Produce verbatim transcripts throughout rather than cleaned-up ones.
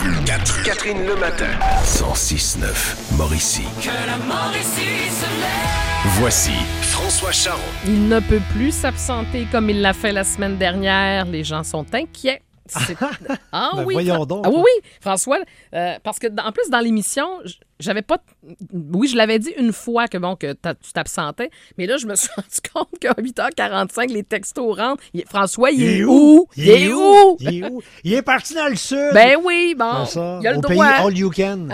Catherine, Catherine le matin. cent six neuf Mauricie. Que la Mauricie se lève. Voici François Charon. Il ne peut plus s'absenter comme il l'a fait la semaine dernière. Les gens sont inquiets. C'est... Ah ben oui, voyons Fra... donc. Ah oui, oui, François, euh, parce que en plus dans l'émission, j'avais pas, oui, je l'avais dit une fois que bon que tu t'absentais, mais là je me suis rendu compte qu'à huit heures quarante-cinq les textos rentrent. Il... François, il, il est où? où? Il, il est où? où? Il est où? Il est parti dans le sud. Ben oui, bon, ça, il a le au droit. Pays all you can.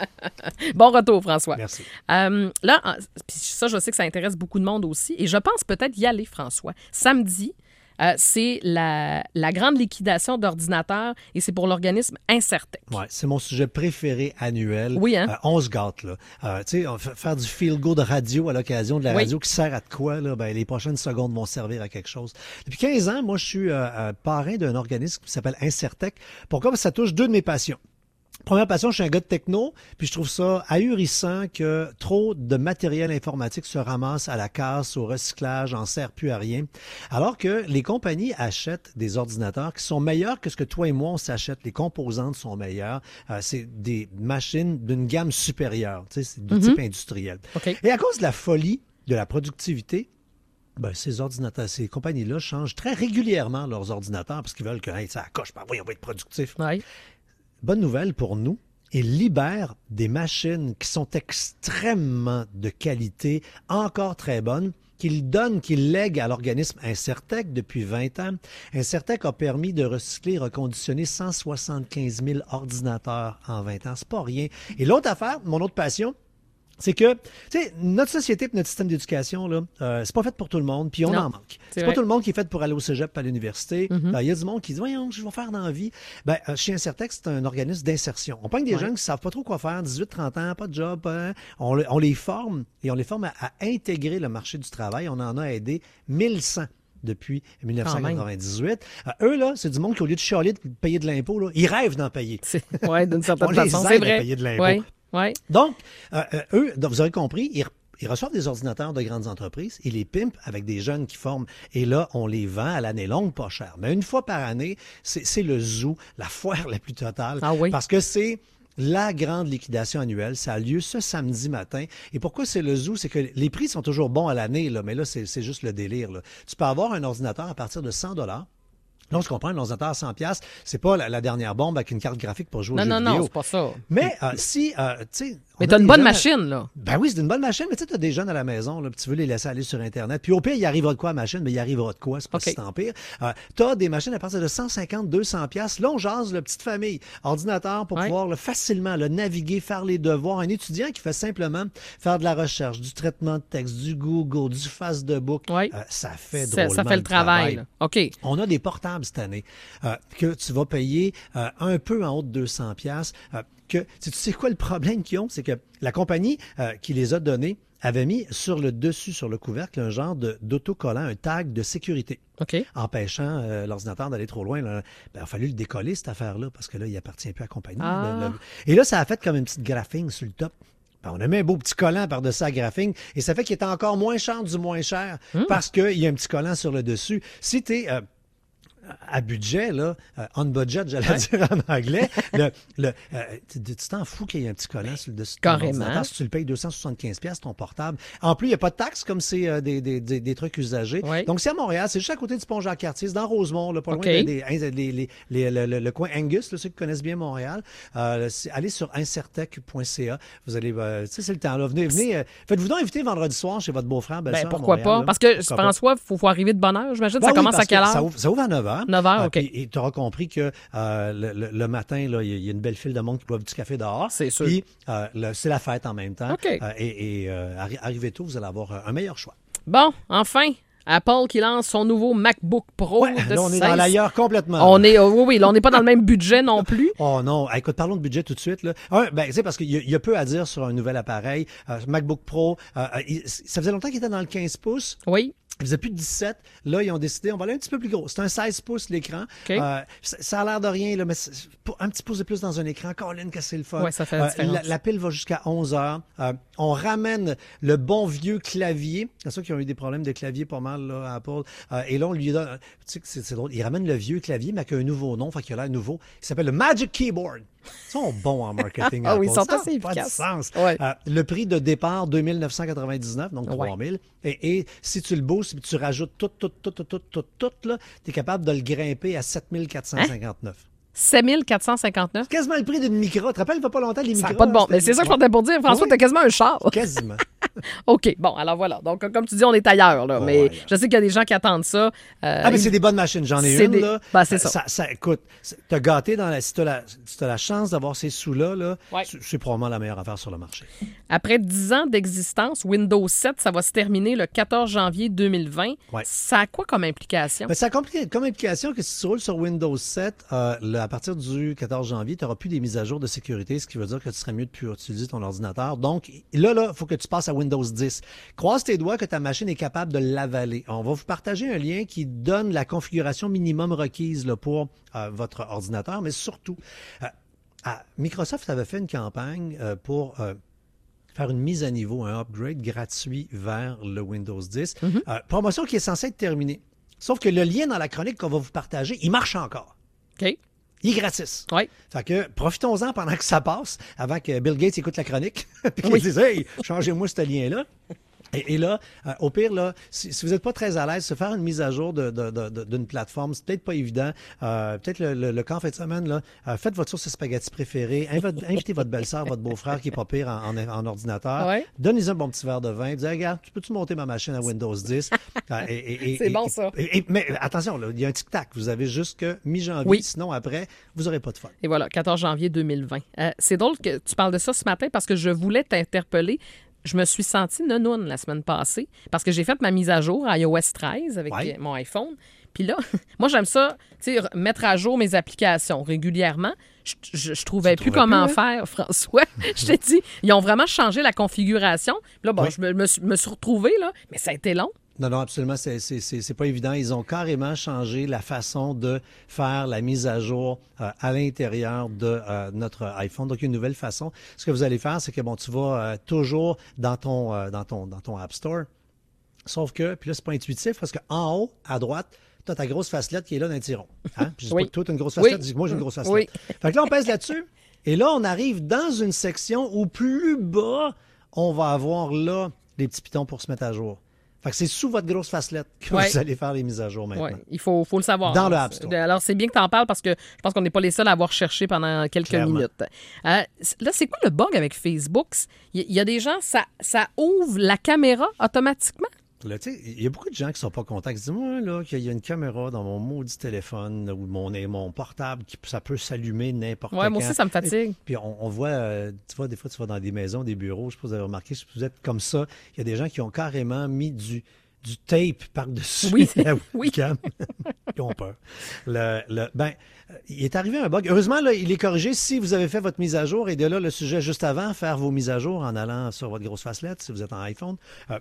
Bon retour, François. Merci. Euh, là, puis ça, je sais que ça intéresse beaucoup de monde aussi, et je pense peut-être y aller, François. Samedi. Euh, c'est la, la grande liquidation d'ordinateurs et c'est pour l'organisme Incertec. Ouais, c'est mon sujet préféré annuel. Oui, hein? Euh, on se gâte, là. Euh, tu sais, faire du feel-good radio à l'occasion de la oui. radio qui sert à de quoi, là? Ben, les prochaines secondes vont servir à quelque chose. Depuis quinze ans, moi, je suis euh, euh, parrain d'un organisme qui s'appelle Incertec. Pourquoi? Parce que ça touche deux de mes passions. Première passion, je suis un gars de techno, puis je trouve ça ahurissant que trop de matériel informatique se ramasse à la casse, au recyclage, en sert plus à rien. Alors que les compagnies achètent des ordinateurs qui sont meilleurs que ce que toi et moi on s'achète. Les composantes sont meilleures. Euh, c'est des machines d'une gamme supérieure, tu sais, c'est de mm-hmm. type industriel. Okay. Et à cause de la folie de la productivité, ben, ces ordinateurs, ces compagnies-là changent très régulièrement leurs ordinateurs parce qu'ils veulent que hey, ça coche, ben, oui, on va être productif. Oui. Bonne nouvelle pour nous, ils libèrent des machines qui sont extrêmement de qualité, encore très bonnes, qu'ils donnent, qu'ils lèguent à l'organisme Incertec depuis vingt ans. Incertec a permis de recycler et reconditionner cent soixante-quinze mille ordinateurs en vingt ans. C'est pas rien. Et l'autre affaire, mon autre passion, c'est que, tu sais, notre société et notre système d'éducation, là, euh, c'est pas fait pour tout le monde, puis on non, en manque. C'est, c'est pas tout le monde qui est fait pour aller au cégep, à l'université. Il mm-hmm. euh, y a du monde qui dit, voyons, je vais faire dans la vie. Ben, euh, chez Incertec, c'est un organisme d'insertion. On pogne des ouais. gens qui savent pas trop quoi faire, dix-huit trente ans, pas de job. Hein? On, on les forme, et on les forme à, à intégrer le marché du travail. On en a aidé mille cent depuis dix-neuf cent quatre-vingt-dix-huit. Euh, eux, là, c'est du monde qui, au lieu de chialer de payer de l'impôt, là, ils rêvent d'en payer. Oui, d'une certaine on façon, les c'est aide vrai. à payer de l'impôt. Ouais. Ouais. Donc, euh, euh, eux, vous aurez compris, ils, ils reçoivent des ordinateurs de grandes entreprises, ils les pimpent avec des jeunes qui forment, et là, on les vend à l'année longue pas cher. Mais une fois par année, c'est, c'est le zoo, la foire la plus totale, ah oui. parce que c'est la grande liquidation annuelle. Ça a lieu ce samedi matin. Et pourquoi c'est le zoo? C'est que les prix sont toujours bons à l'année, là, mais là, c'est, c'est juste le délire. Là. Tu peux avoir un ordinateur à partir de cent dollars. Là, je comprends, un ordinateur à cent dollars, c'est pas la, la dernière bombe avec une carte graphique pour jouer non, aux non, jeux non, vidéo. Non, c'est pas ça. Mais euh, si, euh, tu sais... Mais t'as une bonne machine, là. Ben oui, c'est une bonne machine, mais tu sais, t'as des jeunes à la maison, là, puis tu veux les laisser aller sur Internet. Puis au pire, il arrivera de quoi à la machine? Mais il arrivera de quoi? C'est pas okay. si tant pire. Euh, t'as des machines à partir de cent cinquante, deux cents dollars. Là, on jase, la petite famille. Ordinateur pour ouais. pouvoir là, facilement là, naviguer, faire les devoirs. Un étudiant qui fait simplement faire de la recherche, du traitement de texte, du Google, du Facebook. Ouais. Euh, ça fait ça, drôlement ça fait le travail. travail. OK. On a des portables cette année euh, que tu vas payer euh, un peu en haut de deux cents dollars. Euh, que, tu sais quoi le problème qu'ils ont? C'est que la compagnie euh, qui les a donnés avait mis sur le dessus, sur le couvercle, un genre de, d'autocollant, un tag de sécurité. OK. Empêchant euh, l'ordinateur d'aller trop loin. Là. Ben, il a fallu le décoller, cette affaire-là, parce que là, il appartient plus à la compagnie. Ah. Le, le... Et là, ça a fait comme une petite graphing sur le top. Ben, on a mis un beau petit collant par-dessus la graphing et ça fait qu'il est encore moins cher du moins cher mmh. parce qu'il y a un petit collant sur le dessus. Si tu es... Euh, à budget, là, euh, on budget, j'allais ouais. dire en anglais, le, le, euh, tu, tu t'en fous qu'il y ait un petit collant sur le dessus de ton ordinateur. Si tu le payes deux cent soixante-quinze dollars ton portable. En plus, il n'y a pas de taxes comme c'est euh, des, des, des, des trucs usagés. Ouais. Donc, c'est à Montréal, c'est juste à côté du pont Jacques-Cartier, c'est dans Rosemont, là, pas loin okay. des, des, des, les, les, le, le, le coin Angus, là, ceux qui connaissent bien Montréal. Euh, allez sur incertec point c a. Vous allez, euh, tu sais, c'est le temps, là. Venez, venez. Euh, faites-vous donc inviter vendredi soir chez votre beau-frère, belle-sœur. Ben, pourquoi Montréal, pas? là. Parce que, pourquoi François, il faut, faut arriver de bonne heure. J'imagine ben ça oui, commence à quelle heure? Ça ouvre, ça ouvre à neuf heures. neuf heures, OK. Euh, Et tu auras compris que euh, le, le, le matin, il y a une belle file de monde qui boivent du café dehors. C'est sûr. Puis, euh, le, c'est la fête en même temps. Okay. Euh, et et euh, arri- arrivez tôt, vous allez avoir un meilleur choix. Bon, enfin, Apple qui lance son nouveau MacBook Pro. Ouais, de là, on est seize. dans l'ailleurs complètement. On est, oui, oui, là, on n'est pas dans le même budget non plus. Oh non, écoute, parlons de budget tout de suite. Là. Un, ben, tu sais, parce qu'il y, a, il y a peu à dire sur un nouvel appareil. Euh, MacBook Pro, euh, il, ça faisait longtemps qu'il était dans le quinze pouces. Oui. Il faisait plus de dix-sept. Là, ils ont décidé, on va aller un petit peu plus gros. C'est un seize pouces l'écran. Okay. Euh, ça, ça a l'air de rien, là, mais c'est, un petit pouce de plus dans un écran. Colin, que c'est le fun. Ouais, ça fait la différence. Euh, la, la pile va jusqu'à onze heures. Euh, on ramène le bon vieux clavier. C'est ceux qui ont eu des problèmes de clavier pas mal là, à Apple. Euh, et là, on lui donne... Tu sais que c'est, c'est drôle. Il ramène le vieux clavier, mais avec un nouveau nom, fait qu'il a l'air nouveau. Il s'appelle le Magic Keyboard. Ils sont bons en marketing. Ah oui, ils sont Ça n'a assez pas de efficaces. sens. Ouais. Euh, le prix de départ, deux mille neuf cent quatre-vingt-dix-neuf, donc Ouais. trois mille. Et, et si tu le boostes et tu rajoutes tout, tout, tout, tout, tout, tout, tout, là, tu es capable de le grimper à sept mille quatre cent cinquante-neuf. sept mille quatre cent cinquante-neuf. C'est quasiment le prix d'une micro. Tu te rappelles, il ne va pas longtemps, les Ça micros. n'a pas de bon. c'était- Mais c'est ça que je Ouais. partais pour dire. François, Oui. t'as quasiment un char. Quasiment. OK, bon, alors voilà. Donc, comme tu dis, on est ailleurs, là. Oh, mais ouais. je sais qu'il y a des gens qui attendent ça. Euh, Ah, mais c'est des bonnes machines. J'en ai c'est une, des- là. Ben, c'est ça. ça. Écoute, t'as gâté dans la... Si t'as la, si t'as la chance d'avoir ces sous-là, là, Ouais. c'est c'est probablement la meilleure affaire sur le marché. Après dix ans d'existence, Windows sept, ça va se terminer le quatorze janvier deux mille vingt. Ouais. Ça a quoi comme implication? Ben, ça a compli- comme implication que si tu roules sur Windows sept, euh, le- à partir du quatorze janvier, tu n'auras plus des mises à jour de sécurité, ce qui veut dire que tu serais mieux de plus utiliser ton ordinateur. Donc, là, là, il faut que tu passes à Windows dix. Croise tes doigts que ta machine est capable de l'avaler. On va vous partager un lien qui donne la configuration minimum requise là, pour euh, votre ordinateur, mais surtout, euh, à- Microsoft avait fait une campagne euh, pour... euh, faire une mise à niveau, un upgrade gratuit vers le Windows dix. Euh, promotion qui est censée être terminée. Sauf que le lien dans la chronique qu'on va vous partager, il marche encore. OK. Il est gratis. Oui. Fait que profitons-en pendant que ça passe, avant que Bill Gates écoute la chronique, puis qu'il Oui. dise « Hey, changez-moi ce lien-là ». Et, et là, euh, au pire, là, si, si vous n'êtes pas très à l'aise, se faire une mise à jour de, de, de, de- d'une plateforme, c'est peut-être pas évident. Euh, peut-être le, le, le camp en fin de semaine, là, euh, faites votre sauce à spaghetti préférée, invi- invitez votre belle-sœur, votre beau-frère qui est pas pire en, en, en ordinateur, Ouais. donnez-lui un bon petit verre de vin, disez, regarde, tu peux-tu monter ma machine à Windows dix? Euh, et- et- et- C'est et- bon, ça. et- et- mais attention, là, il y a un tic-tac. Vous avez jusque mi-janvier, Oui. sinon après, vous n'aurez pas de fun. Et voilà, quatorze janvier deux mille vingt. Euh, c'est drôle que tu parles de ça ce matin parce que je voulais t'interpeller. Je me suis sentie nonoune la semaine passée parce que j'ai fait ma mise à jour à i O S treize avec Ouais. euh, mon iPhone. Puis là, moi, j'aime ça, tu sais, re- mettre à jour mes applications régulièrement. Je, je, je trouvais plus trouvais comment plus, faire, François. Je t'ai dit, ils ont vraiment changé la configuration. Puis là, bon, Oui. je me, me suis, me suis retrouvée, là, mais ça a été long. Non, non, absolument, c'est, c'est, c'est, c'est pas évident. Ils ont carrément changé la façon de faire la mise à jour euh, à l'intérieur de euh, notre iPhone. Donc, une nouvelle façon. Ce que vous allez faire, c'est que bon, tu vas euh, toujours dans ton, euh, dans ton, dans ton App Store. Sauf que, puis là, c'est pas intuitif parce qu'en haut, à droite, tu as ta grosse facelette qui est là d'un tiron. Hein? Puis je dis Oui. pas que toi, tu as une grosse Oui. facelette, je dis que moi, j'ai une grosse facelette. Oui. Fait que là, on pèse là-dessus. Et là, on arrive dans une section où plus bas, on va avoir là les petits pitons pour se mettre à jour. Fait que c'est sous votre grosse facelette que Ouais. vous allez faire les mises à jour maintenant. Oui, il faut, faut le savoir. Dans le App Store. Alors, c'est bien que tu en parles parce que je pense qu'on n'est pas les seuls à avoir cherché pendant quelques Clairement. minutes. Euh, c- là, c'est quoi le bug avec Facebook? Il y, il y a des gens, ça, ça ouvre la caméra automatiquement? Là, tu sais, il y a beaucoup de gens qui sont pas contents. Qui se disent, moi, là, qu'il y a une caméra dans mon maudit téléphone là, ou mon, mon portable, qui, ça peut s'allumer n'importe Ouais, quand. moi aussi, ça me fatigue. Et- puis on, on voit, euh, tu vois, des fois, tu vas dans des maisons, des bureaux, je sais pas si vous avez remarqué, si vous êtes comme ça, il y a des gens qui ont carrément mis du, du tape par-dessus Oui, la oui. webcam. Ils ont peur. Le, le- ben, euh, il est arrivé un bug. Heureusement, là, il est corrigé si vous avez fait votre mise à jour. Et de là, le sujet juste avant, faire vos mises à jour en allant sur votre grosse facelette, si vous êtes en iPhone. Euh,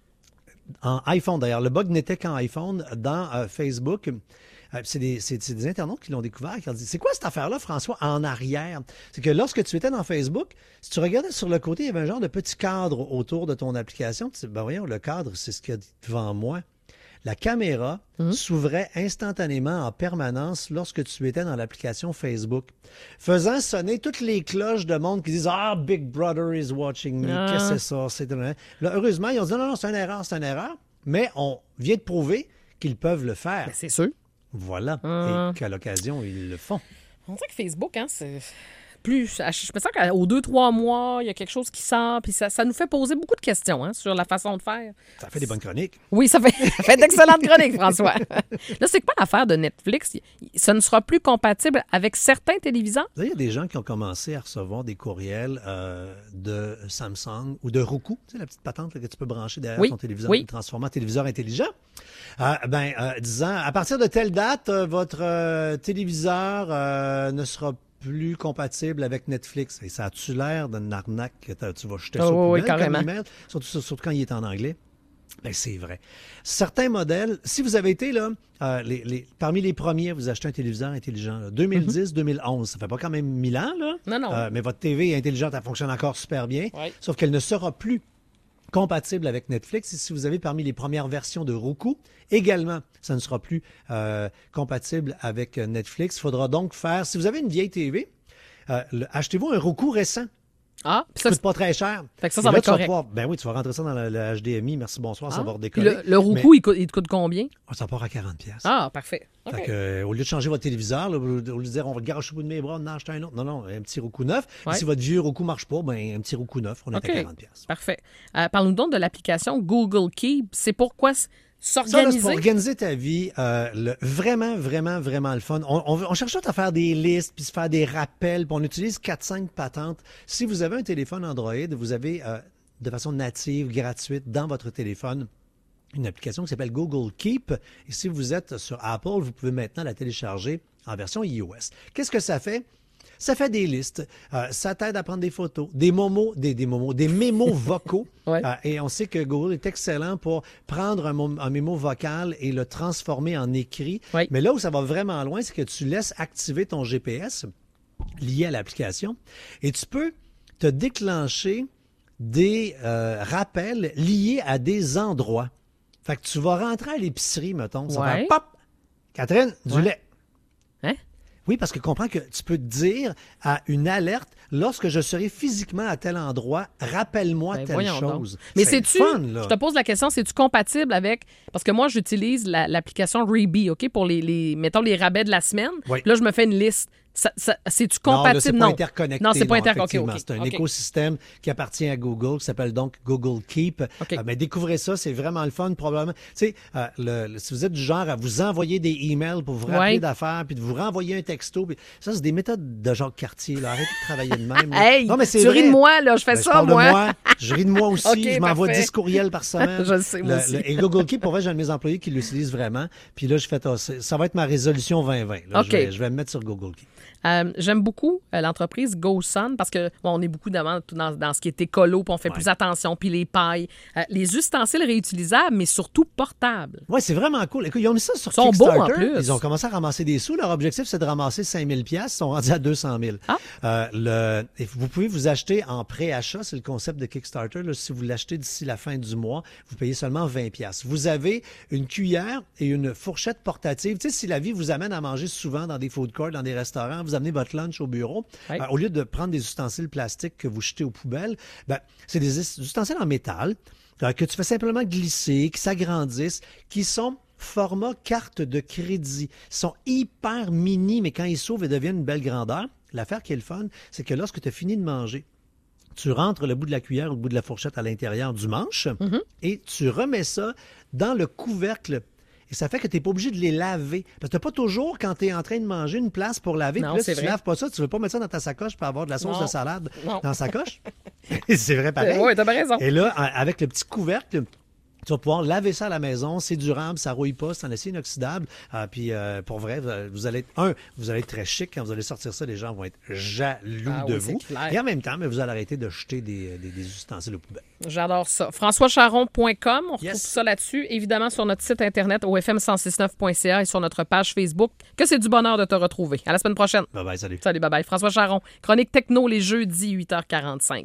en iPhone, d'ailleurs. Le bug n'était qu'en iPhone. Dans euh, Facebook, euh, c'est des, c'est- c'est des internautes qui l'ont découvert, qui ont dit, c'est quoi cette affaire-là, François, en arrière? C'est que lorsque tu étais dans Facebook, si tu regardais sur le côté, il y avait un genre de petit cadre autour de ton application. Tu dis, ben voyons, le cadre, c'est ce qu'il y a devant moi. La caméra s'ouvrait instantanément en permanence lorsque tu étais dans l'application Facebook, faisant sonner toutes les cloches de monde qui disent « Ah, Big Brother is watching me. Ah. Qu'est-ce que c'est ça? » C'est... Là, heureusement, ils ont dit « Non, non, c'est une erreur, c'est une erreur. » Mais on vient de prouver qu'ils peuvent le faire. Ben, c'est sûr. Voilà. Ah. Et qu'à l'occasion, ils le font. On dirait que Facebook, hein, c'est plus. Je me sens qu'aux deux, trois mois, il y a quelque chose qui sort, puis ça, ça nous fait poser beaucoup de questions hein, sur la façon de faire. Ça fait des bonnes chroniques. Oui, ça fait, ça fait d'excellentes chroniques, François. Là, c'est quoi l'affaire de Netflix? Ça ne sera plus compatible avec certains téléviseurs? Là, il y a des gens qui ont commencé à recevoir des courriels euh, de Samsung ou de Roku, tu sais, la petite patente là, que tu peux brancher derrière Oui, ton téléviseur oui. et le transformer en téléviseur intelligent. Euh, ben, euh, disant, à partir de telle date, euh, votre euh, téléviseur euh, ne sera plus compatible avec Netflix. Et ça a-tu l'air d'une arnaque que t'as- tu vas jeter Oh, ça au oui, poubelle comme carrément. email? Surtout, surtout quand il est en anglais. Ben, c'est vrai. Certains modèles, si vous avez été là, euh, les, les- parmi les premiers, vous achetez un téléviseur intelligent. là, deux mille dix, deux mille onze, ça fait pas quand même mille ans, là. Non, non. Euh, mais votre T V est intelligente, elle fonctionne encore super bien. Ouais. Sauf qu'elle ne sera plus compatible avec Netflix. Et si vous avez parmi les premières versions de Roku, également, ça ne sera plus euh, compatible avec euh, Netflix. Il faudra donc faire, si vous avez une vieille T V, euh, le- achetez-vous un Roku récent. Ah, puis Ça ça, coûte pas très cher. fait que ça, Et ça va là, être tu vas correct. pouvoir- ben oui, tu vas rentrer ça dans le, le H D M I. Merci, bonsoir, ça Ah. va Puis redécoller. le, le Roku, il, coûte, il te coûte combien? Ah, ça part à quarante pièces. Ah, parfait. OK. Fait que, euh, au lieu de changer votre téléviseur, là, au lieu de dire on va le garocher au bout de mes bras, on en achète un autre. Non, non, un petit Roku neuf. Et Ouais. si votre vieux Roku marche pas, ben un petit Roku neuf, on est OK. à quarante pièces. Parfait. Euh, Parle-nous donc de l'application Google Keep. C'est pourquoi s- Ça, là, c'est s'organiser? pour organiser ta vie, euh, le- vraiment, vraiment, vraiment le fun. On, on, on cherche tout à faire des listes, puis se faire des rappels, puis on utilise quatre cinq patentes. Si vous avez un téléphone Android, vous avez euh, de façon native, gratuite, dans votre téléphone, une application qui s'appelle Google Keep. Et si vous êtes sur Apple, vous pouvez maintenant la télécharger en version iOS. Qu'est-ce que ça fait? Ça fait des listes. Euh, ça t'aide à prendre des photos, des momos, des, des momos, des mémos vocaux. Ouais. Euh, et on sait que Google est excellent pour prendre un, mom- un mémo vocal et le transformer en écrit. Oui. Mais là où ça va vraiment loin, c'est que tu laisses activer ton G P S lié à l'application et tu peux te déclencher des euh, rappels liés à des endroits. Fait que tu vas rentrer à l'épicerie, mettons, ça va Ouais. faire pop! Catherine, du Ouais. lait. Hein? Oui, parce que comprends que tu peux te dire à une alerte, lorsque je serai physiquement à tel endroit, rappelle-moi Ben, telle voyons donc. chose. Mais c'est c'est-tu, fun, là. je te pose la question, c'est-tu compatible avec, parce que moi, j'utilise la- l'application Reebee, OK, pour les, les, mettons, les rabais de la semaine. Oui. Là, je me fais une liste. Ça, ça- c'est-tu Non, là, compatible? c'est pas interconnecté. Non, c'est pas interconnecté. effectivement. OK, C'est un OK. écosystème qui appartient à Google, qui s'appelle donc Google Keep. OK. Euh, mais découvrez ça, c'est vraiment le fun, probablement. Tu sais, euh, le- le- si vous êtes du genre à vous envoyer des emails pour vous rappeler Ouais. d'affaires, puis de vous renvoyer un texto, puis ça, c'est des méthodes de Jacques Cartier. Là. Arrêtez de travailler de même. là. Hey, non, mais c'est tu ris vrai. de moi, là, je fais Ben, je ça, parle moi. de moi. Je ris de moi aussi. OK, je m'envoie parfait. dix courriels par semaine. Je le sais, moi Le- aussi. le- et Google Keep, pour vrai, j'ai un de mes employés qui l'utilise vraiment. Puis là, je fais, ah, c'est- ça va être ma résolution vingt vingt. Là. OK. Je, vais, je vais me mettre sur Google Keep. Euh, j'aime beaucoup euh, l'entreprise GoSun parce que bon, on est beaucoup dans, dans, dans ce qui est écolo, puis on fait Ouais. plus attention, puis les pailles, euh, les ustensiles réutilisables, mais surtout portables. Oui, c'est vraiment cool. Écoute, ils ont mis ça sur Ils sont beaux, Kickstarter. en plus. Ils ont commencé à ramasser des sous. Leur objectif, c'est de ramasser cinq mille pièces. Ils sont rendus à deux cent mille. Ah. Euh, le, et vous pouvez vous acheter en pré-achat. C'est le concept de Kickstarter. Là, si vous l'achetez d'ici la fin du mois, vous payez seulement vingt pièces. Vous avez une cuillère et une fourchette portative. Tu sais, si la vie vous amène à manger souvent dans des food courts, dans des restaurants, vous amenez votre lunch au bureau, Oui. euh, au lieu de prendre des ustensiles plastiques que vous jetez aux poubelles, ben, c'est des ustensiles en métal euh, que tu fais simplement glisser, qui s'agrandissent, qui sont format carte de crédit. Ils sont hyper mini, mais quand ils s'ouvrent, ils deviennent une belle grandeur. L'affaire qui est le fun, c'est que lorsque tu as fini de manger, tu rentres le bout de la cuillère ou le bout de la fourchette à l'intérieur du manche et tu remets ça dans le couvercle. Et ça fait que tu n'es pas obligé de les laver. Parce que tu n'as pas toujours, quand tu es en train de manger, une place pour laver. Non, Puis là, c'est si tu vrai. laves pas ça, tu veux pas mettre ça dans ta sacoche pour avoir de la sauce Non. de salade Non. dans la sacoche. C'est vrai pareil. Oui, t'as bien raison. Et là, en- avec le petit couvercle, tu vas pouvoir laver ça à la maison. C'est durable, ça rouille pas, c'est en acier inoxydable. Ah, puis euh, pour vrai, vous- vous allez être, un, vous allez être très chic. Quand vous allez sortir ça, les gens vont être jaloux Ah de oui, c'est vous. clair. Et en même temps, mais vous allez arrêter de jeter des, des, des ustensiles aux poubelles. J'adore ça. françois charon point com, on retrouve Yes. ça là-dessus. Évidemment, sur notre site internet au f m cent six neuf point c a et sur notre page Facebook. Que c'est du bonheur de te retrouver. À la semaine prochaine. Bye bye, salut. Salut, bye bye. François Charon, chronique techno les jeudis, huit heures quarante-cinq.